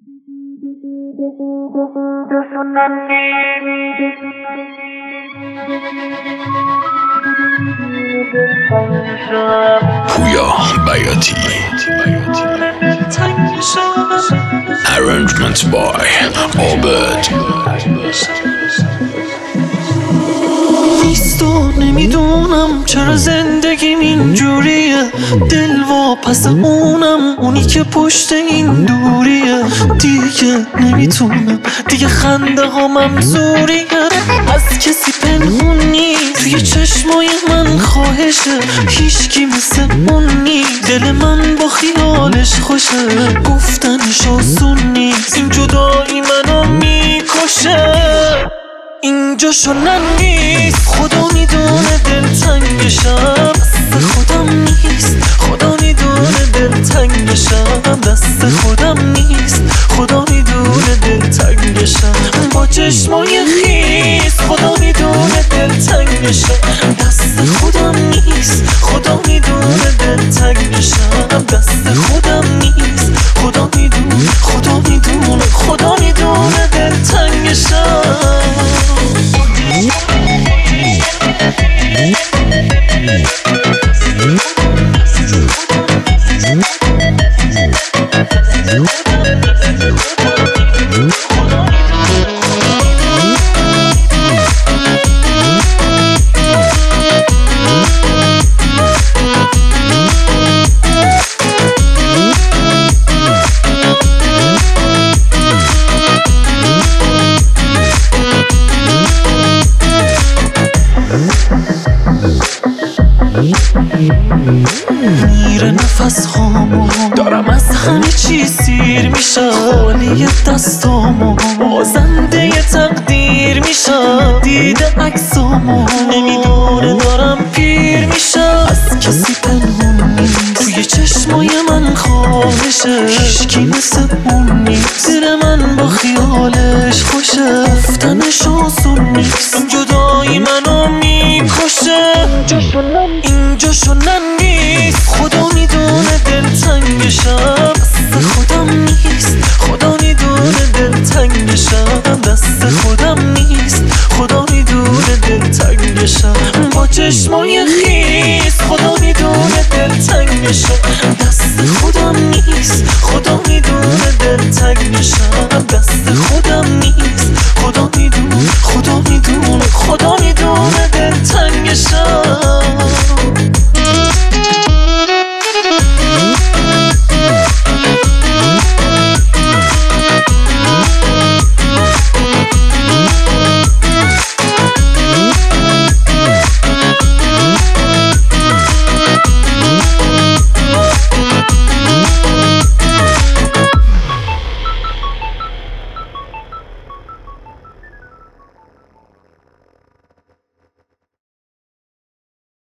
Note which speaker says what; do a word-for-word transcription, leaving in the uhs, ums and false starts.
Speaker 1: پویا بیاتی Arrangement by عابد.
Speaker 2: نیستا نمیدونم چرا زندگیم اینجوریه، دل واپس اونم، اونی که پشت این دوریه. دیگه نمیتونم، دیگه خنده ها ممزوریه، از کسی پنهون نیست توی چشمای من خواهشه، هیچکی مثل اون نیست، دل من با خیالش خوشه، گفتنش آسون نیست، این جدایی منو میکشه. اینجا شنن نیست، خدا میدونه دلتنگشم، دست خودم نیست، خدا میدونه دلتنگشم، دست خودم نیست، خدا میدونه دلتنگشم، با چشمای خیس خدا میدونه دلتنگشم، دست خودم نیست، خدا میدونه دلتنگشم، دست خودم نیست، خدا میدونه، خدا میدونه، خدا میدونه دلتنگشم. میره نفس هامو، دارم از همه چی سیر میشم، خالی دستامو، بازنده تقدیر میشم، دیده عکسامو، نمیدونه دارم پیر میشم، از کسی پنهون نیست توی چشمای من خواهشه، هیچکی مثل اون نیست، دل من با خیالش خوشه، گفتنش آسون نیست، این جدایی منو میکشه. اینجا شنن نیست، خدا میدونه دلتنگ